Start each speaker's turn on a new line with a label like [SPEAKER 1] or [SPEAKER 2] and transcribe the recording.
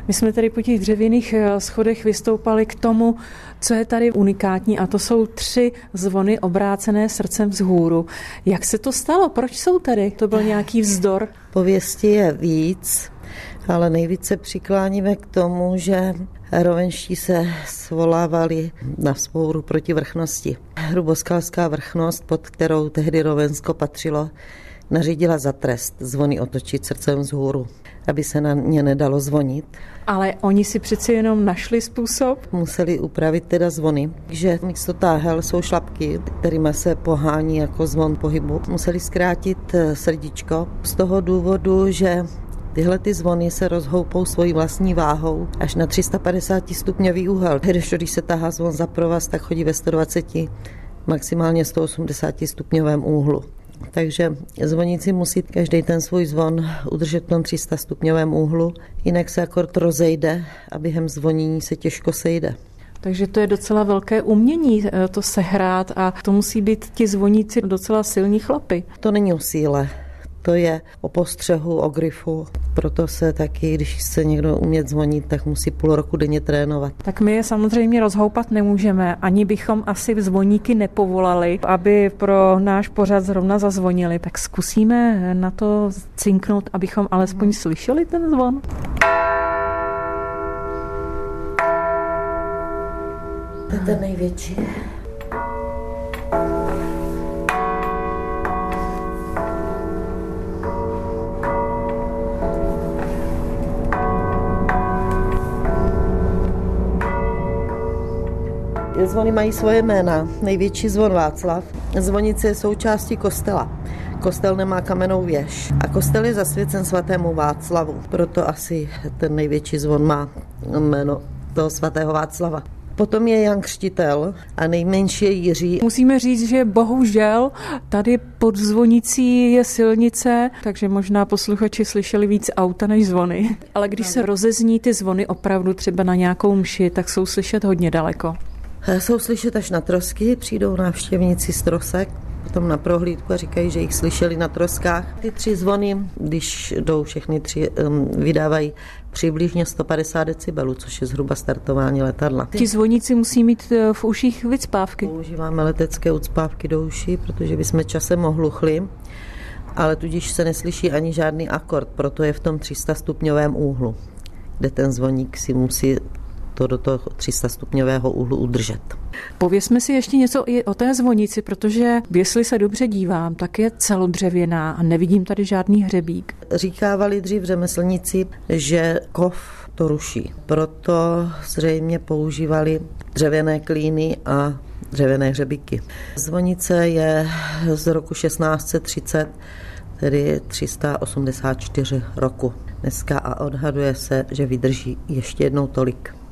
[SPEAKER 1] My jsme tady po těch dřevěných schodech vystoupali k tomu, co je tady unikátní, a to jsou 3 zvony obrácené srdcem vzhůru. Jak se to stalo? Proč jsou tady? To byl nějaký vzdor?
[SPEAKER 2] Pověsti je víc, ale nejvíce přikláníme k tomu, že rovenští se svolávali na vzpouru proti vrchnosti. Hruboskalská vrchnost, pod kterou tehdy Rovensko patřilo, nařídila za trest zvony otočit srdcem vzhůru, aby se na ně nedalo zvonit.
[SPEAKER 1] Ale oni si přeci jenom našli způsob?
[SPEAKER 2] Museli upravit teda zvony, že místo táhel jsou šlapky, kterými se pohání jako zvon pohybu. Museli zkrátit srdíčko z toho důvodu, že tyhle ty zvony se rozhoupou svojí vlastní váhou až na 350 stupňový úhel. Když se tahá zvon za provaz, tak chodí ve 120, maximálně 180 stupňovém úhlu. Takže zvoníci musí každý ten svůj zvon udržet v tom 300 stupňovém úhlu, jinak se akord rozejde a během zvonění se těžko sejde.
[SPEAKER 1] Takže to je docela velké umění to sehrát a to musí být ti zvoníci docela silní chlapy.
[SPEAKER 2] To není o síle, to je o postřehu, o grifu. Proto se taky, když chce někdo umět zvonit, tak musí půl roku denně trénovat.
[SPEAKER 1] Tak my je samozřejmě rozhoupat nemůžeme, ani bychom asi zvoníky nepovolali, aby pro náš pořad zrovna zazvonili. Tak zkusíme na to cinknout, abychom alespoň slyšeli ten zvon.
[SPEAKER 2] To je ten největší. Zvony mají svoje jména. Největší zvon Václav. Zvonice je součástí kostela. Kostel nemá kamennou věž. A kostel je zasvěcen svatému Václavu. Proto asi ten největší zvon má jméno toho svatého Václava. Potom je Jan Křtitel a nejmenší je Jiří.
[SPEAKER 1] Musíme říct, že bohužel tady pod zvonicí je silnice, takže možná posluchači slyšeli víc auta než zvony. Ale když se rozezní ty zvony opravdu třeba na nějakou mši, tak jsou slyšet hodně daleko.
[SPEAKER 2] Jsou slyšet až na trosky, přijdou návštěvníci z trosek, potom na prohlídku a říkají, že jich slyšeli na troskách. Ty 3 zvony, když jdou všechny 3, vydávají přibližně 150 decibelů, což je zhruba startování letadla.
[SPEAKER 1] Ti zvoníci musí mít v uších vycpávky.
[SPEAKER 2] Používáme letecké ucpávky do uší, protože bychom časem ohluchli, ale tudíž se neslyší ani žádný akord, proto je v tom 300 stupňovém úhlu, kde ten zvoník si musí to do toho 300 stupňového úhlu udržet.
[SPEAKER 1] Povězme si ještě něco i o té zvonici, protože jestli se dobře dívám, tak je celodřevěná a nevidím tady žádný hřebík.
[SPEAKER 2] Říkávali dřív řemeslníci, že kov to ruší. Proto zřejmě používali dřevěné klíny a dřevěné hřebíky. Zvonice je z roku 1630, tedy 384 roku dneska a odhaduje se, že vydrží ještě jednou tolik.